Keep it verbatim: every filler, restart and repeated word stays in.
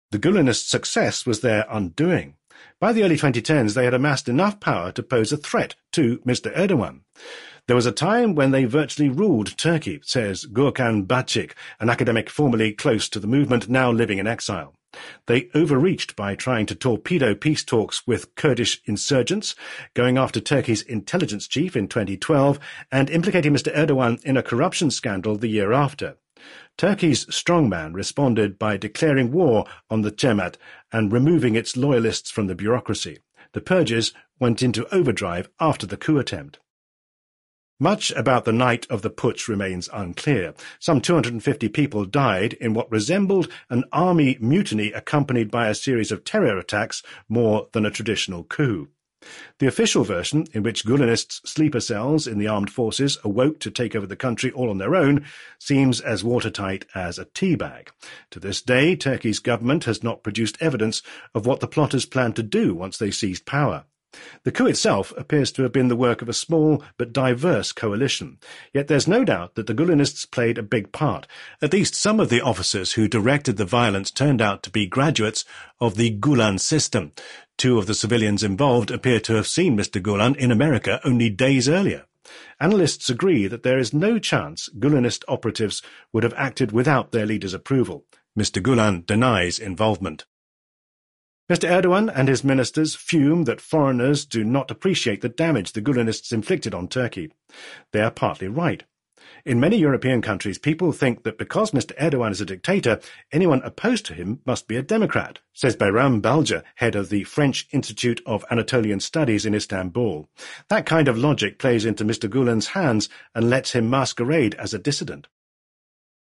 The Gulenists' success was their undoing. By the early twenty tens, they had amassed enough power to pose a threat to Mister Erdogan. There was a time when they virtually ruled Turkey, says Gürkan Bacik, an academic formerly close to the movement, now living in exile. They overreached by trying to torpedo peace talks with Kurdish insurgents, going after Turkey's intelligence chief in twenty twelve, and implicating Mister Erdogan in a corruption scandal the year after. Turkey's strongman responded by declaring war on the Cemaat and removing its loyalists from the bureaucracy. The purges went into overdrive after the coup attempt. Much about the night of the putsch remains unclear. Some two hundred fifty people died in what resembled an army mutiny accompanied by a series of terror attacks more than a traditional coup. The official version, in which Gulenists' sleeper cells in the armed forces awoke to take over the country all on their own, seems as watertight as a tea bag. To this day, Turkey's government has not produced evidence of what the plotters planned to do once they seized power. The coup itself appears to have been the work of a small but diverse coalition, yet there's no doubt that the Gulenists played a big part. At least some of the officers who directed the violence turned out to be graduates of the Gulen system. Two of the civilians involved appear to have seen Mister Gulen in America only days earlier. Analysts agree that there is no chance Gulenist operatives would have acted without their leader's approval. Mister Gulen denies involvement. Mister Erdogan and his ministers fume that foreigners do not appreciate the damage the Gulenists inflicted on Turkey. They are partly right. In many European countries, people think that because Mister Erdogan is a dictator, anyone opposed to him must be a democrat, says Bayram Balca, head of the French Institute of Anatolian Studies in Istanbul. That kind of logic plays into Mister Gulen's hands and lets him masquerade as a dissident.